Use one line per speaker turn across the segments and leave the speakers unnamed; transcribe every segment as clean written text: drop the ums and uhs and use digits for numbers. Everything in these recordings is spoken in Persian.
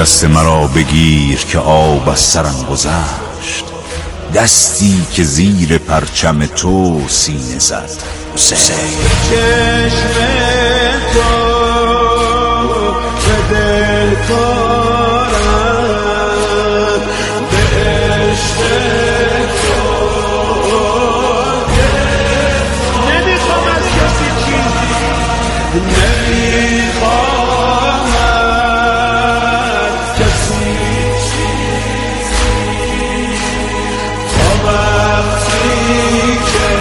دست مرا بگیر که آب از سرم گذشت، دستی که زیر پرچم تو سینه زد حسین.
چشم تو به دل کارم، به عشق تو نمیخوام از کسی چیزی، نمیخوام از کسی چیزی تا وقتی که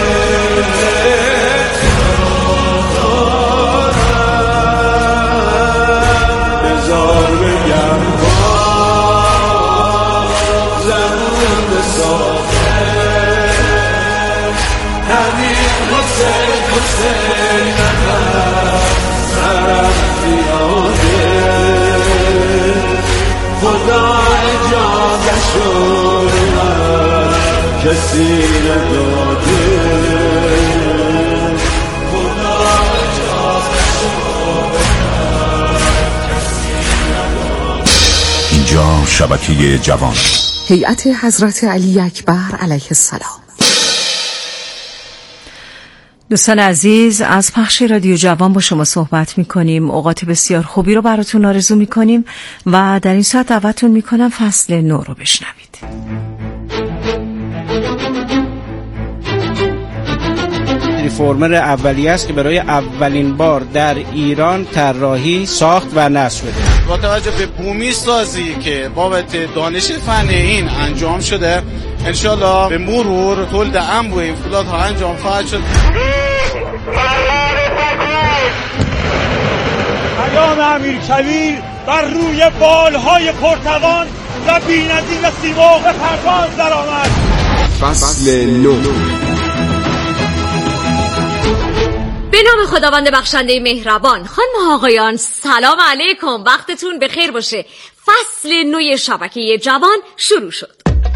کسی نداده
اینجا شبکه جوان.
هیئت حضرت علی اکبر علیه السلام. دوستان عزیز، از پخش رادیو جوان با شما صحبت می‌کنیم. اوقات بسیار خوبی رو براتون آرزو می‌کنیم و در این ساعت دعوتتون می‌کنم فصل 9 رو بشنوید.
ریفورمر اولیه است که برای اولین بار در ایران طراحی، ساخت و نصب شده.
با توجه به بومی سازی که بابت دانش فنی این انجام شده، انشالله به مرور تولید انبوه این فولادها انجام خواهد شد.
پیام امیرکبیر بر روی بالهای پرتوان و بی‌نظیر سیمرغ به پرواز درآمد.
فصل 9.
به نام خداوند بخشنده مهربان. خانم و آقایان، سلام علیکم، وقتتون بخیر باشه. فصل 9 شبکه جوان شروع شد.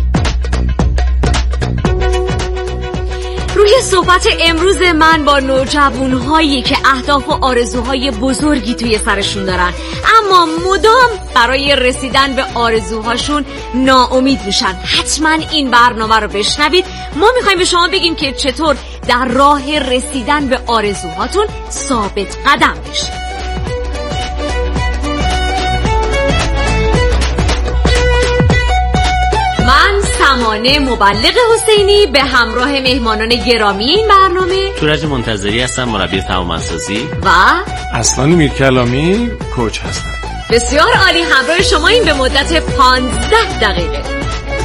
روی صحبت امروز من با نوجوان‌هایی که اهداف و آرزوهای بزرگی توی سرشون دارن، اما مدام برای رسیدن به آرزوهاشون ناامید میشن. حتما این برنامه رو بشنوید. ما میخوایم به شما بگیم که چطور در راه رسیدن به آرزوهاتون ثابت قدم بشید. من سمانه مبلغ حسینی به همراه مهمانان گرامی این برنامه،
تورج منتظری هستم، مربی توانمندسازی،
و
اصلان میرکلامی، کوچ هستم.
بسیار عالی، همراه شما این به مدت 15 دقیقه.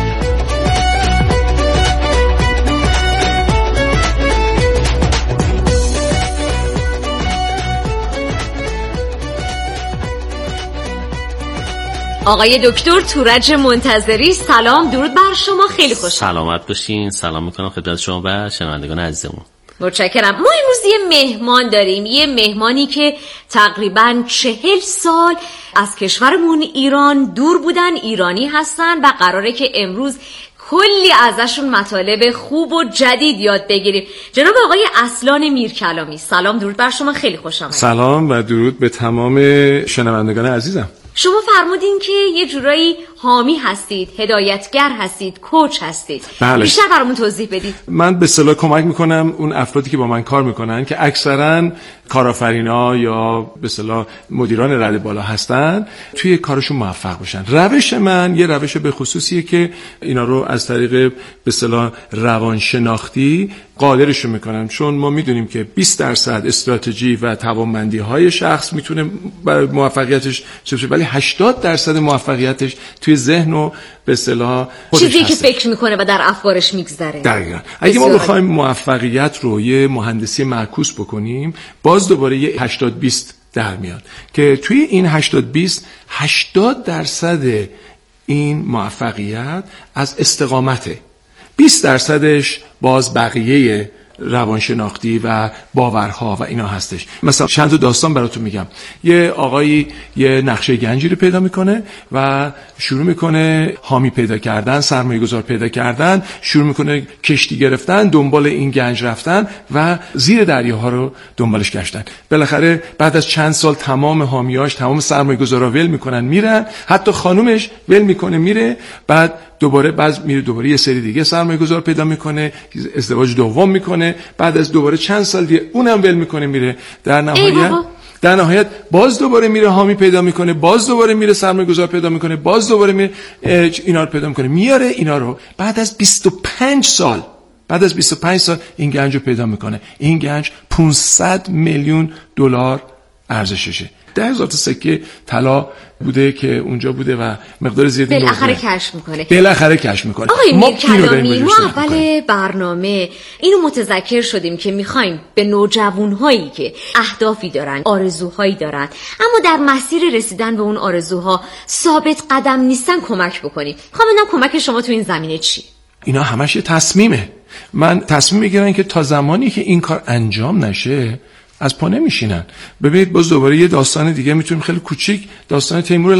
آقای دکتر تورج منتظری، سلام، درود بر شما، خیلی خوشحالم.
سلامت باشین. سلام میکنم خدمت شما و شنوندگان عزیزمون.
متشکرم. ما امروز یه مهمان داریم، یه مهمانی که تقریباً 40 سال از کشورمون ایران دور بودن، ایرانی هستن و قراره که امروز کلی ازشون مطالب خوب و جدید یاد بگیریم. جناب آقای اصلان میرکلامی، سلام، درود بر شما، خیلی خوش آمدید.
سلام و درود به تمام شنوندگان عزیزم.
شما فرمودین که یه جورایی حامی هستید، هدایتگر هستید، کوچ هستید.
بله.
بیشتر برامون توضیح بدید.
من به اصطلاح کمک میکنم اون افرادی که با من کار میکنن که اکثرا کارآفرینا یا به اصطلاح مدیران رده بالا هستن، توی کارشون موفق بشن. روش من یه روش به خصوصیه که اینا رو از طریق به اصطلاح روانشناختی قادرشون میکنم، چون ما میدونیم که 20% استراتژی و توانمندی‌های شخص میتونه برای موفقیتش چه بشه، ولی 80% موفقیتش توی ذهن و به اصطلاح
چیزی که فکر میکنه و در افکارش میگذره.
دقیقاً. اگه ما بخوایم موفقیت رو یه مهندسی معکوس بکنیم، باز دوباره یه 80-20 در میاد که توی این 80-20 80% این موفقیت از استقامته، 20%ش باز بقیه روانشناختی و باورها و اینا هستش. مثلا چند تا داستان براتون میگم. یه آقایی یه نقشه گنجی رو پیدا میکنه و شروع میکنه حامی پیدا کردن، سرمایه‌گذار پیدا کردن، شروع میکنه کشتی گرفتن، دنبال این گنج رفتن و زیر دریاها رو دنبالش گشتن. بالاخره بعد از چند سال تمام حامیاش، تمام سرمایه‌گذارا ول میکنن میرن، حتی خانومش ول میکنه میره، بعد دوباره یه سری دیگه سرمایه‌گذار پیدا میکنه، ازدواج دوم میکنه، بعد از دوباره چند سال دیگه اونم ول میکنه میره، در نهایت باز دوباره میره حامی پیدا میکنه، باز دوباره میره سرمایه‌گذار پیدا میکنه، باز دوباره میره اینا رو پیدا میکنه، میاره اینا رو. بعد از 25 سال این گنج رو پیدا میکنه. این گنج 500 میلیون دلار ارزششه. 10,000 تا سکه طلا بوده که اونجا بوده و مقدار زیادی
بالاخره کشف میکنه. آقای میرکلامی، ما اول برنامه اینو متذکر شدیم که میخوایم به نوجوانهایی که اهدافی دارن، آرزوهایی دارن، اما در مسیر رسیدن به اون آرزوها ثابت قدم نیستن کمک بکنیم. بدونم کمک شما تو این زمینه چی؟
اینا همش تصمیمه. من تصمیم میگیرن که تا زمانی که این کار انجام نشه از پا نمیشینن. ببینید باز دوباره یه داستان دیگه میتونیم خیلی کوچیک، داستان تیمور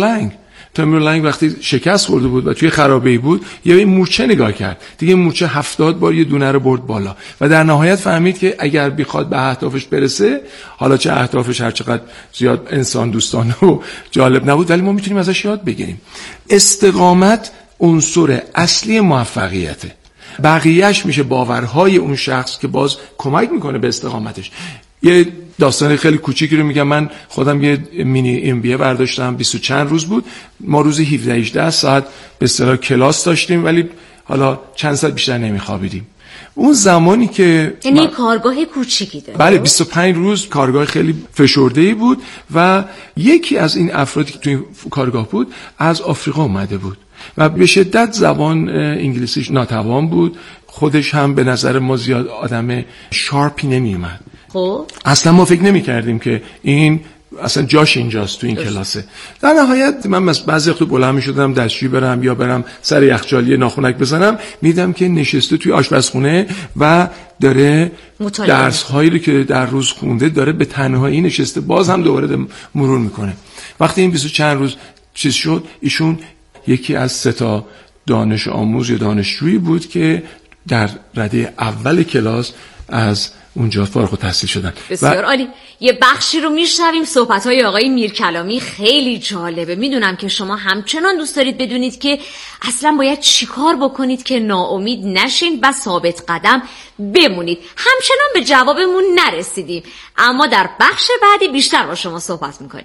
لنگ وقتی شکست خورده بود و توی خرابه‌ای بود، یه مورچه نگاه کرد. دیگه مورچه 70 بار یه دونه رو برد بالا و در نهایت فهمید که اگر بخواد به اهدافش برسه، حالا چه اهدافش هر چقدر زیاد انسان دوستانه و جالب نبود، ولی ما میتونیم ازش یاد بگیریم. استقامت عنصر اصلی موفقیته. بقیه‌اش میشه باورهای اون شخص که باز کمک میکنه به استقامتش. یه داستان خیلی کوچیکی رو میگم. من خودم یه مینی MBA برداشتم، 20 چند روز بود. ما روزی 17-18 ساعت به اصطلاح کلاس داشتیم، ولی حالا چند ساعت بیشتر نمیخوابیدیم. اون زمانی که
یعنی کارگاه کوچیکی داره.
بله، 25 روز کارگاه خیلی فشرده‌ای بود و یکی از این افرادی که توی کارگاه بود از آفریقا اومده بود و به شدت زبان انگلیسیش ناتوان بود. خودش هم به نظر ما زیاد آدم شارپی نمیومد.
خب
اصلا ما فکر نمی کردیم که این اصلا جاش اینجاست تو این کلاسه. در نهایت من بعضی وقت بلند می شدم دستشویی برم یا برم سر یخچالی ناخنک بزنم، میدم که نشسته توی آشپزخونه و داره درس هایی رو که در روز خونده داره به تنهایی نشسته، باز هم دوباره مرور میکنه. وقتی این 20 چند روز چیز شد، ایشون یکی از 3 تا دانش آموز یا دانشجویی بود که در رده اول کلاس از اونجا فارغ التحصیل شدن.
بسیار عالی. یه بخشی رو میشنویم. صحبت‌های آقای میرکلامی خیلی جالبه. میدونم که شما همچنان دوست دارید بدونید که اصلا باید چیکار بکنید که ناامید نشین و ثابت قدم بمونید. همچنان به جوابمون نرسیدیم، اما در بخش بعدی بیشتر با شما صحبت میکنیم.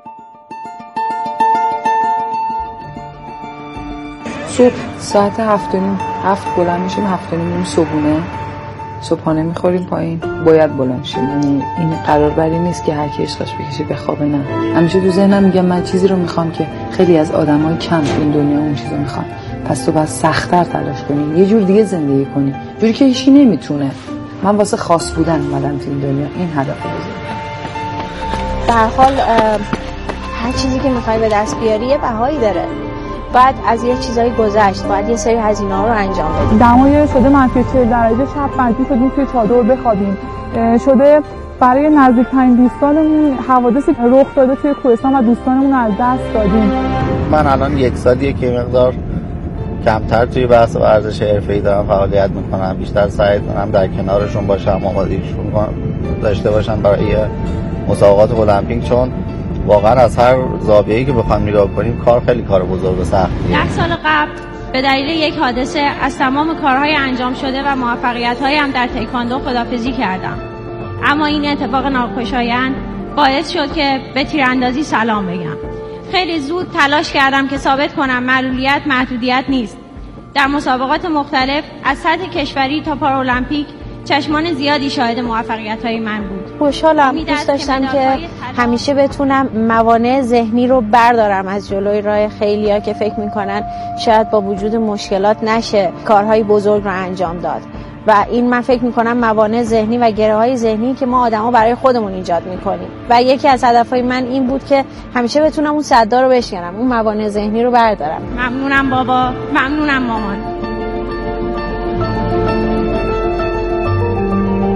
صبح ساعت 7 بلند میشیم، 7:30 صبحونه، صبحانه میخوریم پایین، باید بلند شیم. یعنی این قرار بری نیست که هر کی عشقش بکشه بخوابه، نه. همیشه تو ذهنم میگم من چیزی رو میخوام که خیلی از آدمای کم تو این دنیا اون چیزو میخوان. پس تو باید سخت‌تر تلاش کنی، یه جور دیگه زندگی کنی، جوری که هیچکی نمیتونه. من واسه خاص بودن اومدم تو این دنیا، این هدف بزرگم.
به هر حال هر چیزی که میخوای به دست بیاری یه بهایی داره. باید از یه چیزایی گذشت، باید یه سری هزینه‌ها رو انجام بدیم.
دمای شده منفی 40 درجه، شب مجبور شدیم توی چادر بخوابیم. شده برای نزدیک‌ترین دوستانمون حوادثی رخ داده توی کوهستان و دوستانمون از دست دادیم.
من الان 1 سالیه که مقدار کمتر توی بحث ورزش حرفه‌ای دارم فعالیت میکنم. بیشتر سعی کنم در کنارشون باشم، آمادگیشون داشته باشم برای مسابقات المپیک، چون واقعا از هر زاویه‌ای که بخوام نگاه کنیم کار خیلی کار بزرگ و سختیه.
10 سال قبل به دلیل یک حادثه از تمام کارهای انجام شده و موفقیت‌هایم در تایکواندو خداحافظی کردم. اما این اتفاق ناخوشایند باعث شد که به تیراندازی سلام بگم. خیلی زود تلاش کردم که ثابت کنم معلولیت محدودیت نیست. در مسابقات مختلف از سطح کشوری تا پارالمپیک چشمان زیادی شاهد موفقیت‌های من بود.
خوشحالم، دوست داشتم که همیشه بتونم موانع ذهنی رو بردارم از جلوی راه خیلیا که فکر میکنن شاید با وجود مشکلات نشه کارهای بزرگ رو انجام داد. و این من فکر میکنم موانع ذهنی و گره‌های ذهنی که ما آدما برای خودمون ایجاد میکنیم و یکی از هدفهای من این بود که همیشه بتونم اون صدا رو بشکنم، اون موانع ذهنی رو بردارم.
ممنونم بابا، ممنونم مامان.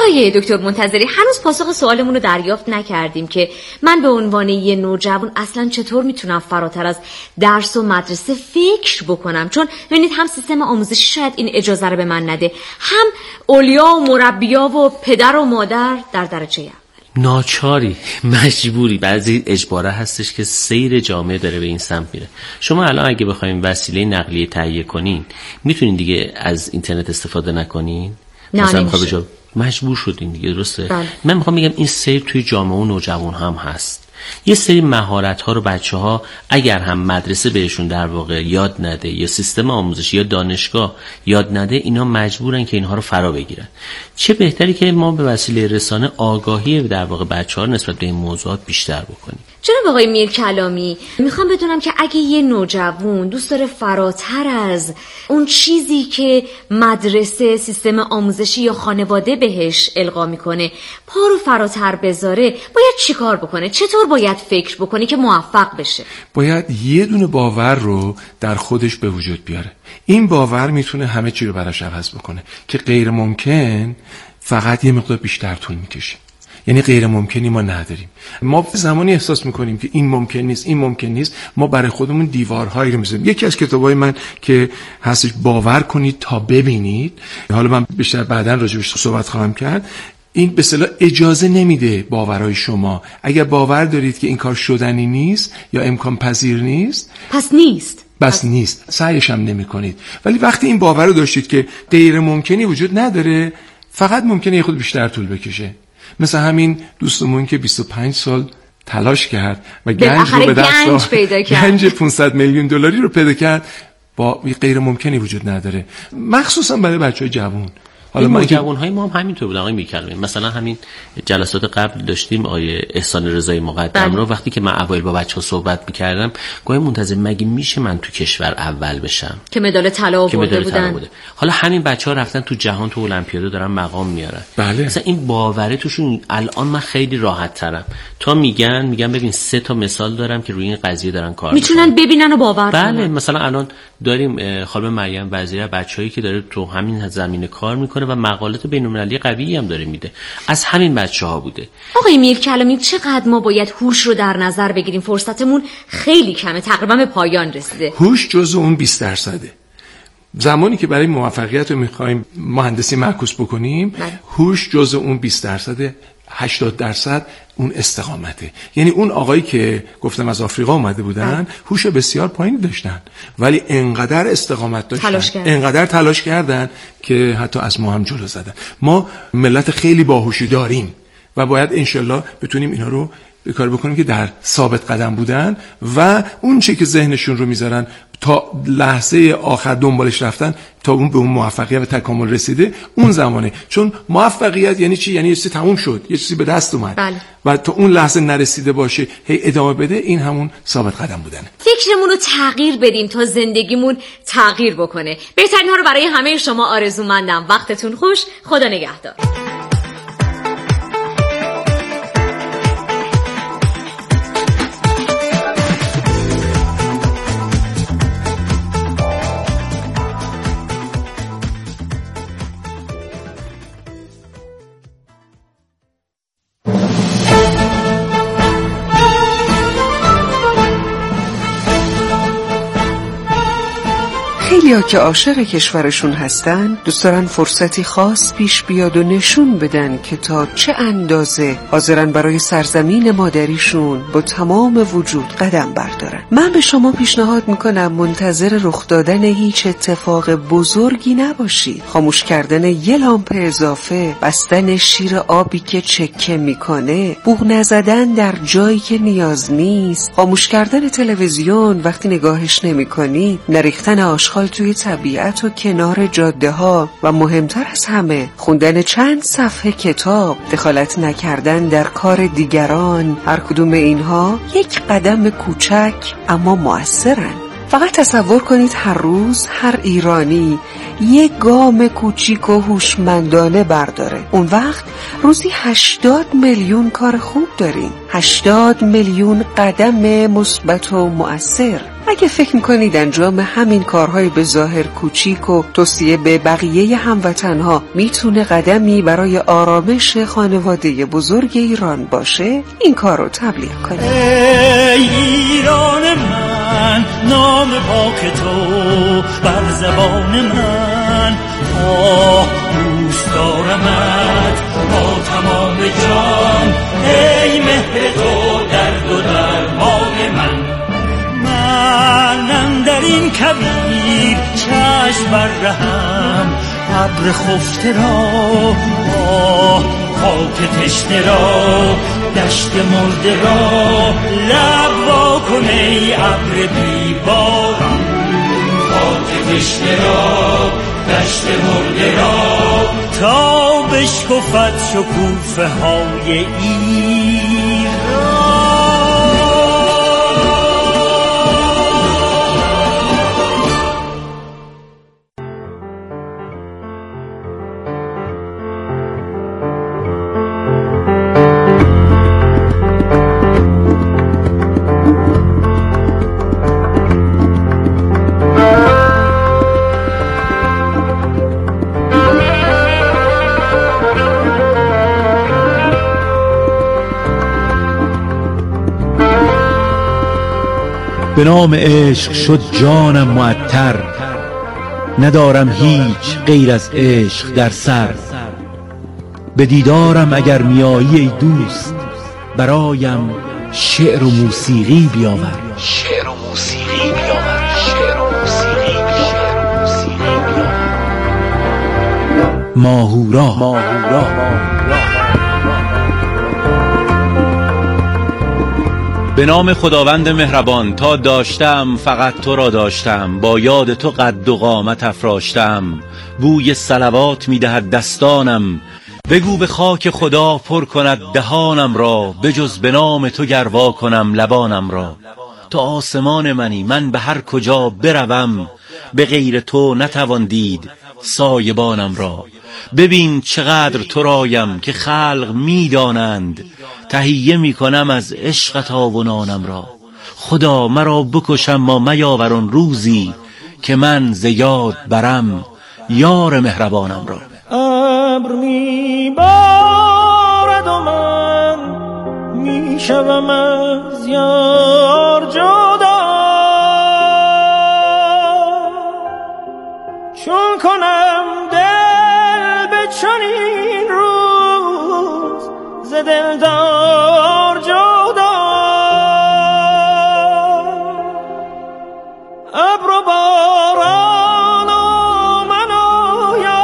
آقای دکتر منتظری، هنوز پاسخ سوالمون رو دریافت نکردیم که من به عنوان یه نوجوان اصلا چطور میتونم فراتر از درس و مدرسه فکر بکنم؟ چون ببینید هم سیستم آموزشی شاید این اجازه رو به من نده، هم اولیا و مربیا و پدر و مادر در درجه اول.
ناچاری، مجبوری، بعضی اجباره هستش که سیر جامعه داره به این سمت میره. شما الان اگه بخوایم وسیله نقلیه تهیه کنین میتونین دیگه از اینترنت استفاده نکنین؟
نه نمیشه.
مجبور شدین دیگه، درسته؟
بله.
من میخوام بگم این سیر توی جامعه و نوجوان هم هست. یه سری مهارت ها رو بچه ها اگر هم مدرسه بهشون در واقع یاد نده یا سیستم آموزشی یا دانشگاه یاد نده، اینا مجبورن که اینها رو فرا بگیرن. چه بهتری که ما به وسیله رسانه آگاهی در واقع بچه ها نسبت به این موضوعات بیشتر بکنیم.
جناب آقای میرکلامی، میخوام بدونم که اگه یه نوجوان دوست داره فراتر از اون چیزی که مدرسه، سیستم آموزشی یا خانواده بهش القا میکنه پا رو فراتر بذاره، باید چی کار بکنه؟ چطور باید فکر بکنه که موفق بشه؟
باید یه دونه باور رو در خودش به وجود بیاره. این باور میتونه همه چی رو براش عوض بکنه که غیر ممکن فقط یه مقدار بیشتر طول میکشه. یعنی غیر ممکنی ما نداریم. ما زمانی احساس میکنیم که این ممکن نیست، این ممکن نیست، ما برای خودمون دیوارهایی رو میذاریم. یکی از کتابای من که هستش باور کنید تا ببینید، حالا من بیشتر بعداً راجعش صحبت خواهم کرد، این به اصطلاح اجازه نمیده باورهای شما. اگر باور دارید که این کار شدنی نیست یا امکان پذیر نیست، پس نیست، سعیش هم نمی کنید. ولی وقتی این باور رو داشتید که غیر ممکنی وجود نداره، فقط ممکنه یه خود بیشتر طول بکشه. مثل همین دوستمون که 25 سال تلاش کرد و گنج رو به دست آورد، گنج 500 میلیون دلاری رو پیدا کرد، با غیر ممکنی وجود نداره، مخصوصا برای بچهای جوان.
حالا ما جوان‌های ما هم همینطور بود آقای میرکلامی. مثلا همین جلسات قبل داشتیم آقای احسان رضایی مقدم رو، وقتی که من اوایل با بچه‌ها صحبت می‌کردم گاهی منتظر مگه میشه من تو کشور اول بشم
که مدال طلا آورده بودن.
حالا همین بچه‌ها رفتن تو جهان، تو المپیاد دارن مقام میارن.
بله.
مثلا این باوره توشون الان من خیلی راحت ترم. تا میگن ببین 3 تا مثال دارم که روی این قضیه دارن کار
میتونن ببینن و باور کنن.
بله، مثلا الان داریم خانم مریم وزیره، بچه‌ای که داره تو همین زمینه کار میکنه و مقالات بین‌المللی قوی هم داره میده، از همین بچه‌ها بوده.
آقای میرکلامی، چقدر ما باید هوش رو در نظر بگیریم؟ فرصتمون خیلی کمه، تقریبا به پایان رسیده.
هوش جزء اون 20%. زمانی که برای موفقیت رو میخوایم مهندسی معکوس بکنیم، هوش جزء اون 20%. 80% اون استقامته. یعنی اون آقایی که گفتم از آفریقا اومده بودن، هوش بسیار پایینی داشتن ولی انقدر استقامت داشتن، انقدر تلاش کردن که حتی از ما هم جلو زدن. ما ملت خیلی باهوشی داریم و باید انشالله بتونیم اینا رو به کار بکنیم که در ثابت قدم بودن و اون چه که ذهنشون رو میذارن تا لحظه آخر دنبالش رفتن تا اون به اون موفقیت و تکامل رسیده، اون زمانه. چون موفقیت یعنی چی؟ یعنی یه چیزی تموم شد، یه چیزی به دست اومد.
بله.
و تا اون لحظه نرسیده باشه هی ادامه بده، این همون ثابت قدم بودنه.
فکرمون رو تغییر بدیم تا زندگیمون تغییر بکنه. بهترین ها رو برای همه شما آرزومندم. وقتتون خوش، خدا نگهدار.
خیلیا که عاشق کشورشون هستن دوست دارن فرصتی خاص پیش بیاد و نشون بدن که تا چه اندازه حاضرن برای سرزمین مادریشون با تمام وجود قدم بردارن. من به شما پیشنهاد میکنم منتظر رخ دادن هیچ اتفاق بزرگی نباشید. خاموش کردن یه لامپ اضافه، بستن شیر آبی که چکه میکنه، بوق نزدن در جایی که نیاز نیست، خاموش کردن تلویزیون وقتی نگاهش نمیکنی، نریختن آشغال توی طبیعت و کنار جاده ها و مهمتر از همه خوندن چند صفحه کتاب، دخالت نکردن در کار دیگران، هر کدوم اینها یک قدم کوچک اما مؤثرن. فقط تصور کنید هر روز هر ایرانی یک گام کوچیک و هوشمندانه برداره. اون وقت روزی 80 میلیون کار خوب داریم، 80 میلیون قدم مثبت و مؤثر. اگه فکر میکنید انجام همین کارهای به ظاهر کوچیک و توصیه به بقیه هموطنها میتونه قدمی برای آرامش خانواده بزرگ ایران باشه، این کار رو تبلیغ کنید.
ای ایران من، نام پاک تو بر زبان من، دوست دارمت با تمام جان. ای مهر تو درد و درمان من اندر این کبیر چشم بر رهم، ابر خفته را خاک تشنه را، دشت مرده را لب وا کن ای ابر بیباران. خاک تشنه را، دشت مرده را، تا بشکفد شکوفه های ایران.
به نام عشق شد جانم معطر، ندارم هیچ غیر از عشق در سر. به دیدارم اگر میایی ای دوست، برایم شعر و موسیقی بیاور. شعر و موسیقی بیاور. شعر و موسیقی بیاور. ماهورا.
به نام خداوند مهربان، تا داشتم فقط تو را داشتم، با یاد تو قد و قامت افراشتم. بوی صلوات میدهد دستانم، بگو به خاک خدا پر کند دهانم را. بجز به نام تو گروا کنم لبانم را. تو آسمان منی، من به هر کجا بروم، به غیر تو نتوان دید سایبانم را. ببین چقدر تو رایم که خلق میدانند، تهیه میکنم از عشقت آب و نانم را. خدا مرا بکشم ما میاور آن روزی، که من ز یاد برم یار مهربانم را.
ابر میبارد و من میشوم از یار جدا، چون کنم دل به چنین روز ز دلدار جدا. ابر و باران و من آیا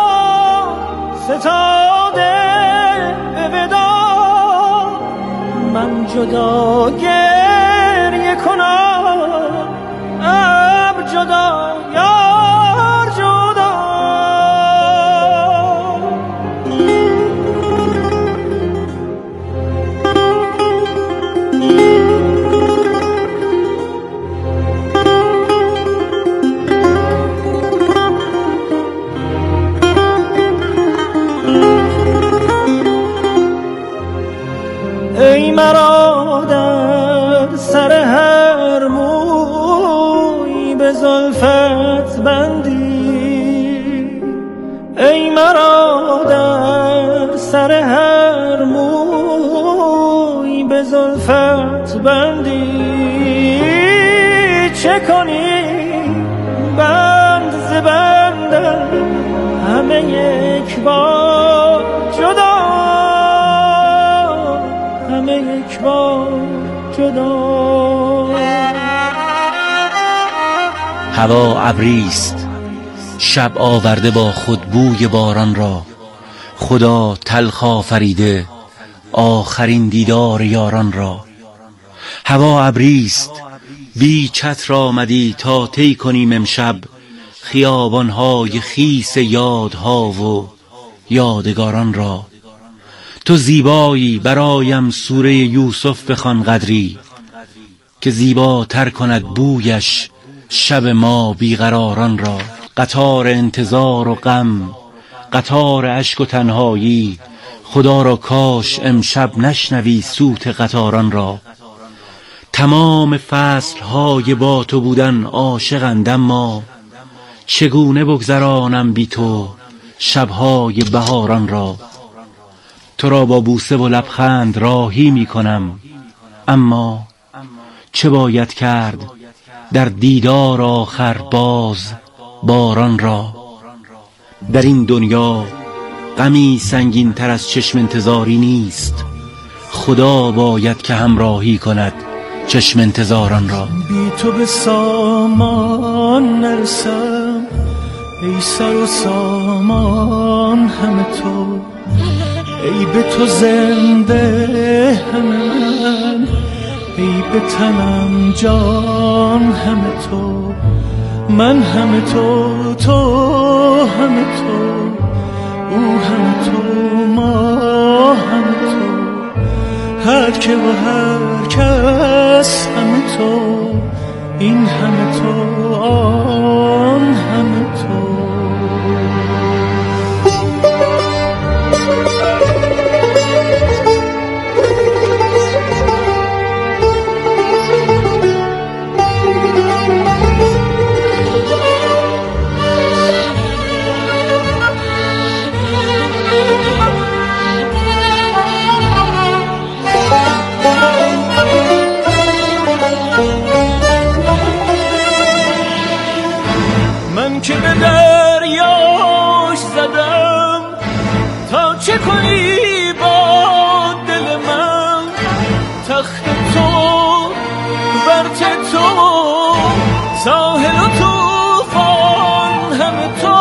ستاده به ودا، من جدا گریه کنم ابر جدا یار جدا. ای مرا در سر هر موی به زلفت بندی، ای مرا در سر هر موی به زلفت بندی. چه کنی بند ز بندم همه یک بار جدا، همه یک بار جدا.
هوا ابریست، شب آورده با خود بوی باران را. خدا تلخ آفریده آخرین دیدار یاران را. هوا ابریست، بی چتر آمدی تا طی کنیم امشب خیابانهای خیس یادها و یادگاران را. تو زیبایی، برایم سوره یوسف بخوان قدری، که زیباتر کند بویش شب ما بیقراران را. قطار انتظار و غم، قطار اشک و تنهایی، خدا را کاش امشب نشنوی صوت قطاران را. تمام فصلهای با تو بودن عاشقند، اما چگونه بگذرانم بی تو شبهای بهاران را. تو را با بوسه و لبخند راهی می کنم، اما چه باید کرد در دیدار آخر باز باران را. در این دنیا غمی سنگین تر از چشم انتظاری نیست، خدا باید که همراهی کند چشم انتظاران را.
بی تو به سامان نرسم، ای سر و سامان همه تو، ای به تو زنده همه من، ای به تنم جان همه تو، من همه تو، تو همه تو، او همه تو، ما همه تو، هر که و هر کس همه تو، این همه تو، آن همه تو. که به دریاش زدم تا چه کنی با دل من، تخت تو ورت تو ساحل و توفان همه تو،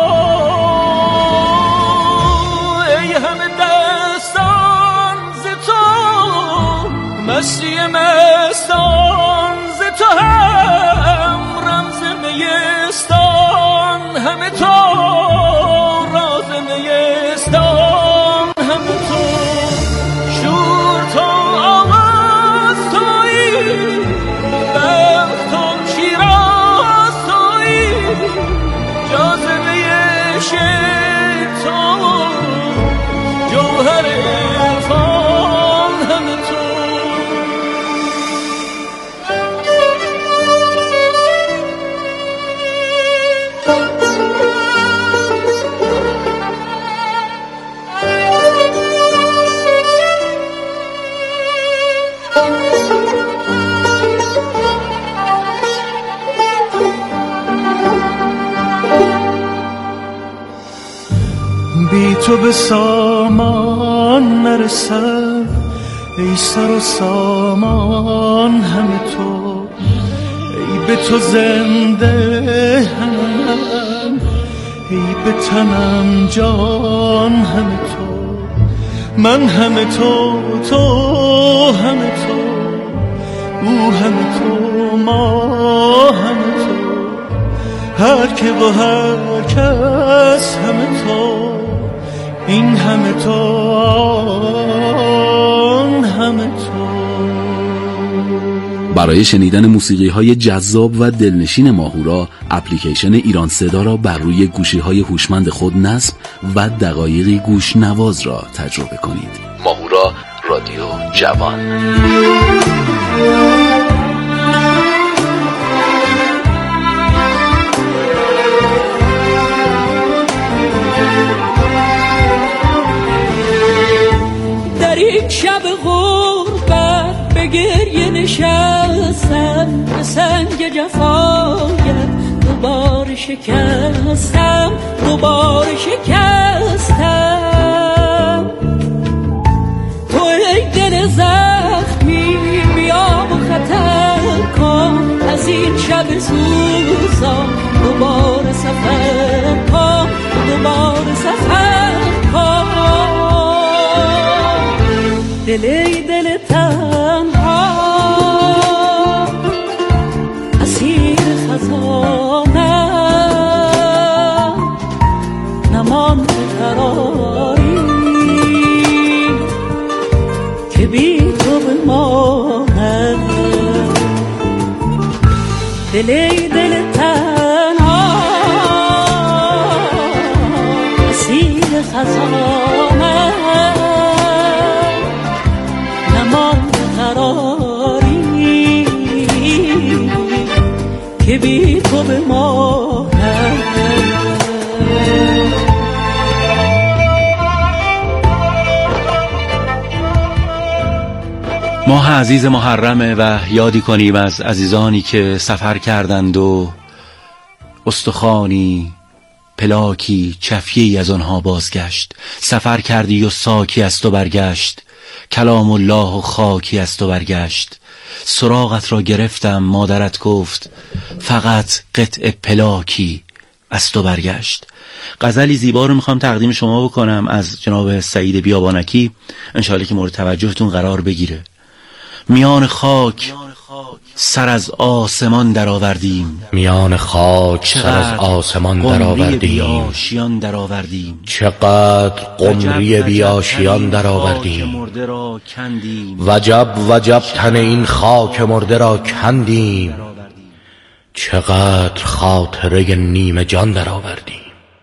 ای همه دستان ز تو، مستی مستان ز تو، هم رمز میستان همه تو، راز نیستان همه تو، شور تو آواز تویی، بخت تو شیراز تویی، جاذبه عشق تو، جوهر عرفان همه تو. بی تو به سامان نرسم، ای سر و سامان همه تو، ای به تو زنده هم، ای به تنم جان همه تو، من همه تو، تو همه تو، او همه تو، ما همه تو، هر که و هر کس همه تو، این همه تو، آن همه تو.
برای شنیدن موسیقی‌های جذاب و دلنشین ماهورا، اپلیکیشن ایران صدا را بر روی گوشی‌های هوشمند خود نصب و دقایقی گوش نواز را تجربه کنید. ماهورا، رادیو جوان.
یک شب غربت به گریه نشستم، به سنگ جفایت دوباره شکستم، دوباره شکستم. تو ای دل زخمی بیا و خطر کن، از این شب سوزان دوباره سفر کن، دوباره سفر کن. دلی دل تنها اسیر خزانم، نمانده قراری که بی تو بمانم. دلی دل تنها اسیر خزانم، نمانده قراری بی تو به ما.
ماه عزیز محرمه و یادی کنیم از عزیزانی که سفر کردند و استخوانی پلاکی چفیه‌ای از آنها بازگشت. سفر کردی و ساکی از تو برگشت، کلام الله و خاکی از تو برگشت. سراغت را گرفتم مادرت گفت، فقط قطع پلاکی از تو برگشت. غزلی زیبا رو میخوام تقدیم شما بکنم از جناب سعید بیابانکی، انشاءالله که مورد توجهتون قرار بگیره. میان خاک سر از آسمان درآوردیم،
میان خاک سر از آسمان درآوردیم، چقدر قمری بیاشیان درآوردیم. وجب وجب تن این خاک مرده را کندیم، چقدر خاطره نیمه جان درآوردیم.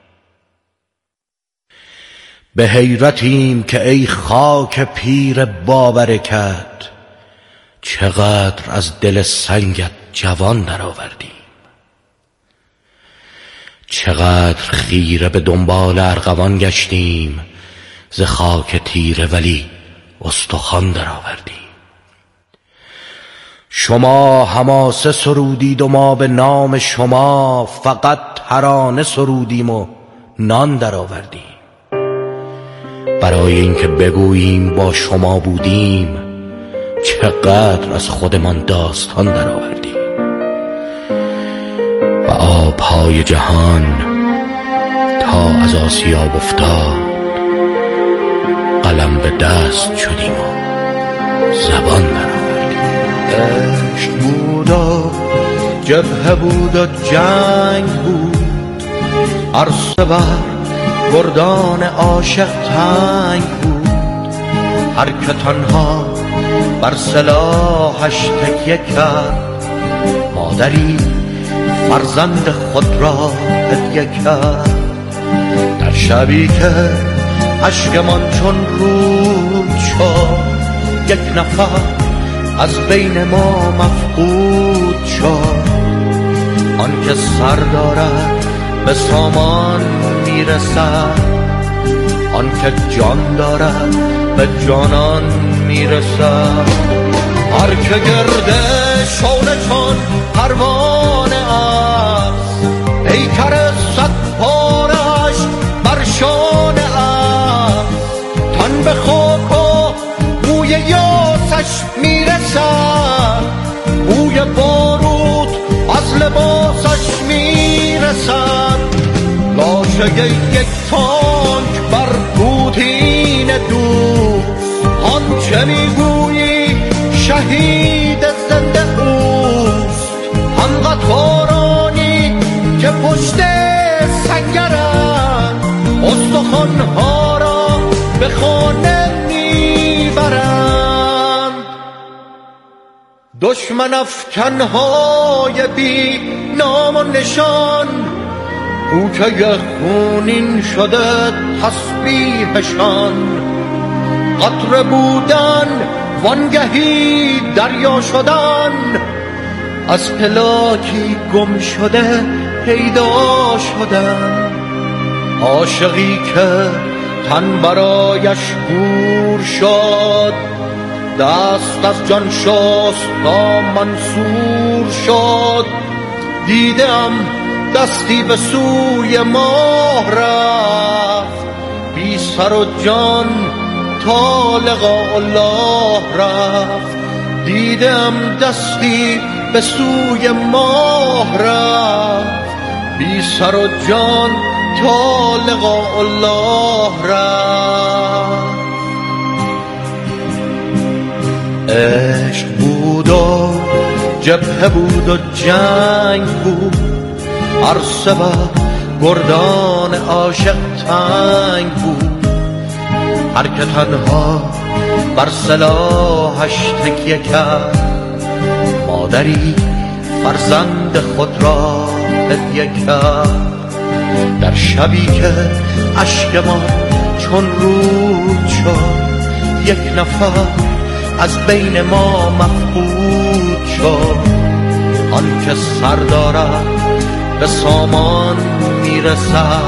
به حیرتیم که ای خاک پیر بابرکت، چقدر از دل سنگت جوان درآوردیم. چقدر خیره به دنبال ارغوان گشتیم، ز خاک تیره ولی استخوان درآوردیم. شما حماسه سرودید و ما به نام شما فقط ترانه سرودیم و نان درآوردیم. برای اینکه بگوییم با شما بودیم، چقدر از خودمان داستان درآوردیم. و آبهای جهان تا از آسیاب افتاد، قلم به دست شدیم و زبان درآوردیم. عشق بود و جبهه بود و جنگ بود، عرصه بر گردان عاشق تنگ بود. هر که تنها بر سلاحش تکیه کرد، مادری فرزند خود را هدیه کرد. در شبی که اشکمان چون رود شد، یک نفر از بین ما مفقود شد. آن که سر دارد به سامان میرسد، آن که جان دارد به جانان میرسد. هر که گرده شعله چون پروانه است، پیکر صد پارش بر شانه است. تن به خاک و بوی یاسش میرسد، بوی بارود از لباسش میرسد. لاشه یک تانک بر پوتین دوست، آنچه میگویی شهید زنده اوست. آن قطارانی که پشت سنگرند، استخوانها را به خانه میبرند. دشمن افکنهای بی نام و نشان، کوچه خونین شده تسبیحشان. قطره بودن وانگهی دریا شدن، از پلاکی گم شده پیدا شدن. عاشقی که تن برایش گور شد، دست از جان شست تا منصور شد. دیدم دستی به سوی ماه رفت، بی سر و جان تا لقاء الله رفت. دیدم دستی به سوی ماه رفت، بی سر و جان تا لقاء الله رفت. عشق بود و جبهه بود و جنگ بود، عرصه و گردان عاشق تنگ بود. هر که تنها بر سلاحش تکیه کرد، مادری فرزند خود را هدیه کرد. در شبی که اشکمان چون رود شد، یک نفر از بین ما مفقود شد. آن که سر دارد به سامان میرسد